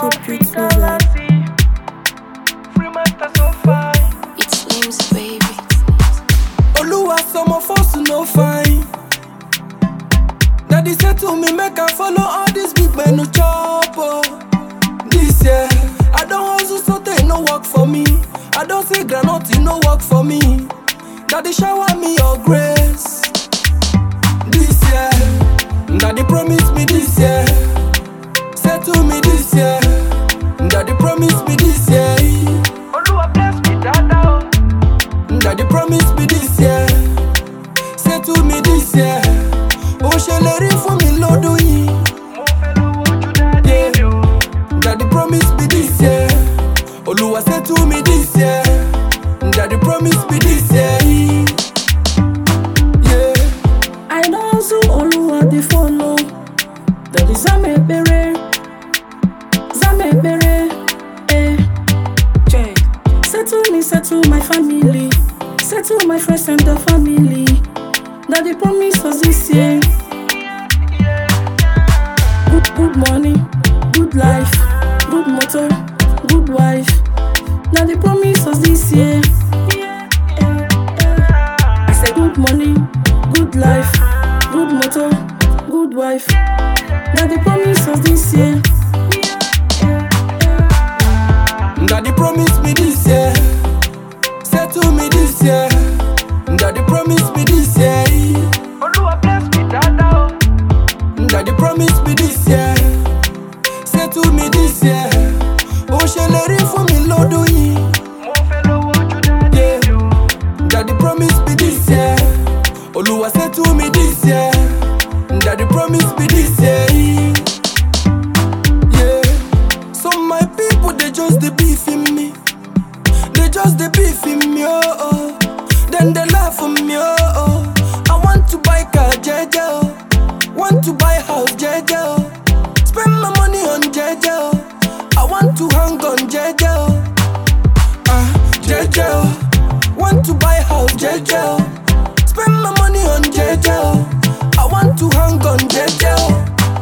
It's names, baby. Oluwa, some of us no fine. Daddy said to me, make I follow all these big men who chop. This year, I don't hustle so they no work for me. I don't say granite, no work for me. Daddy shower me your grace. This year, Daddy promise me this year. Say to me this year. Daddy promise me this year. Oluwa bless me, Dada. Daddy promise me this year. Say to me this year. Oh, sheleri for me, Lord, Mo fẹ́ lówó ju daddy mi o. Daddy promise me this year. Oluwa say to me this year. Daddy promise me this year. Yeah. I know so Oluwa dey follow. Daddy Zame Bere, eh. Settle my family, settle my friends and the family. Daddy promise us this year. Good money, good life, good motor, good wife. Daddy promise us this year. I said good money, good life, good motor, good wife. Daddy promise us this year. Daddy promise me this year. Say to me this year. Daddy promise me this year. Oluwa bless me, Dada. Daddy promise me this year. Say to me this year. Oh, sheleri for me, Lord, Mo fẹ́ lówó ju daddy mi o. Daddy promise me this year. Oluwa say to me this year. Daddy promise me this year. Yeah. So my people they just the beef in me. They just the beef in me, oh. Then they laugh for me, oh. I want to buy car, Jeje, oh. Want to buy house, Jeje, oh. Spend my money on Jeje, oh. I want to hang on Jeje, oh. Jeje, oh. Want to buy house, Jeje, oh. Spend my money on Jeje, oh. I want to hang on Jeje, oh.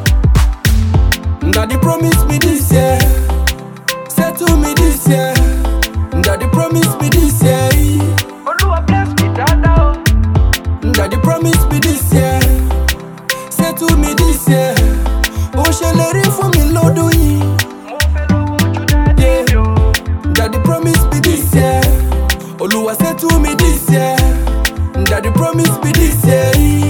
Daddy promise me this year. Say to me this year. Daddy promise me this year. Oluwa bless me, Dada. Daddy promise me this year. Say to me this year. Oh, sheleri for me, Lord, Mo fẹ́ lówó ju daddy mi o. Daddy promise me this year. Oluwa say to me this year. Daddy promise me this year.